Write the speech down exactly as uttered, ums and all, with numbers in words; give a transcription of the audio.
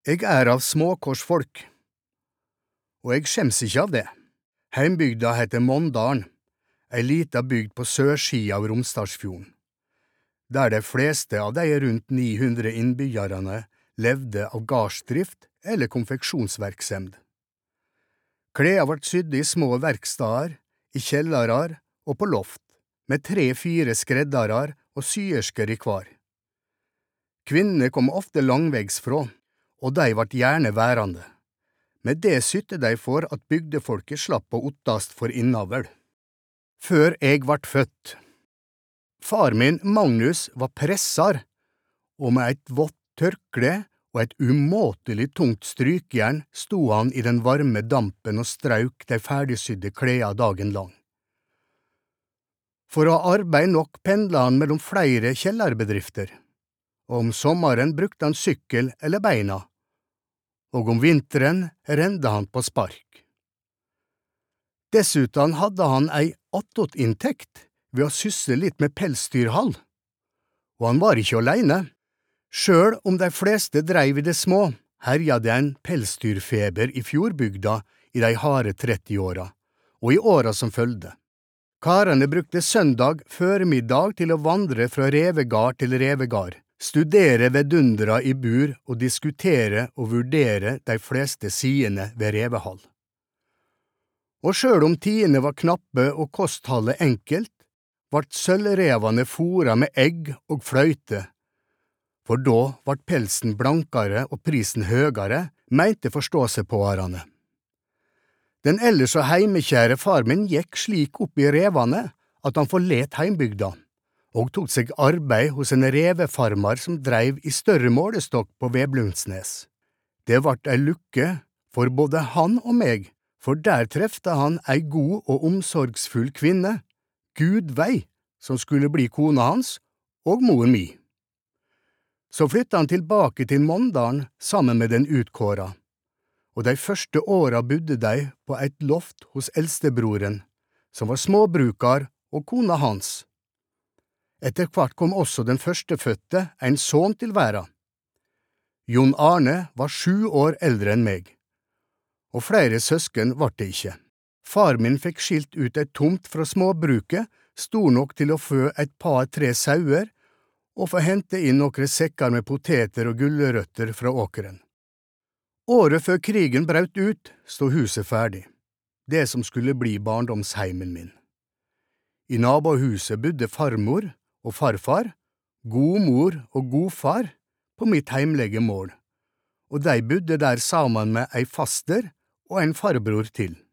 Jeg er av småkorsfolk, og jeg skjems ikke av det. Heimbygda heter Måndalen, ei lita bygd på sørsida av Romsdalsfjorden, der de fleste av de rundt ni hundre innbyggerne levde av gardsdrift eller konfeksjonsverksemd. Kleda vart sydd i små verkstader, i kjellarar og på loft, med tre-fire skreddarar og syersker i hver. Kvinnene kom ofte langvegs fra, og de vart gjerne værende. Med det sytte de for at bygdefolket slapp å ottast for innavl. Før jeg vart født. Far min, Magnus, var pressar, og med et vått tørkle og et umåtelig tungt strykjern sto han i den varme dampen og strauk de ferdigsydde kleda dagen lang. For å ha arbeid nok pendla han mellom flere kjellerbedrifter, og om sommeren brukte han sykkel eller beina, og om vinteren rende han på spark. Dessuten hadde han ei attåtinntekt ved å sysse litt med pelsdyrhall, og han var ikke alene. Sjøl om de fleste dreiv i det små, herja det en pelsdyrfeber i fjordbygda i de harde trettiåra, og i åra som følgde. Karene brukte søndag føremiddag til å vandre fra revegard til revegard, studere vedundra i bur og diskutere og vurdere de fleste sidene ved revehall. Og sjøl om tidene var knappe og kosthaldet enkelt, vart sølvrevane fôra med egg og fløyte, for da vart pelsen blankare og prisen høgare, meinte forståsegpåarane. Den ellers så heimekjære far min gikk slik opp i revane at han forlet heimbygda, og tok seg arbeid hos en revefarmar som dreiv i større målestokk på Veblundsnes. Det vart ei lukke for både han og meg, for der trefte han ei god og omsorgsfull kvinne, Gudveig, som skulle bli kona hans, og mor mi. Så flytta han tilbake til Måndalen sammen med den utkåra, og de første åra bodde de på et loft hos eldstebroren, som var småbrukar og kona hans. Etter hvert kom også den førstefødte, en sønn til verda. Jon Arne var sju år eldre enn meg, og flere søsken var det ikke. Far min fikk skilt ut et tomt fra småbruket, stor nok til å fø et par-tre sauer, og få hente inn noen sekker med poteter og gulrøtter fra åkeren. Året før krigen braut ut, stod huset ferdig, det som skulle bli barndomsheimen min. I nabohuset bodde farmor og farfar, god mor og god far, på mitt heimlige mål, og de bodde der sammen med ei faster og en farbror til.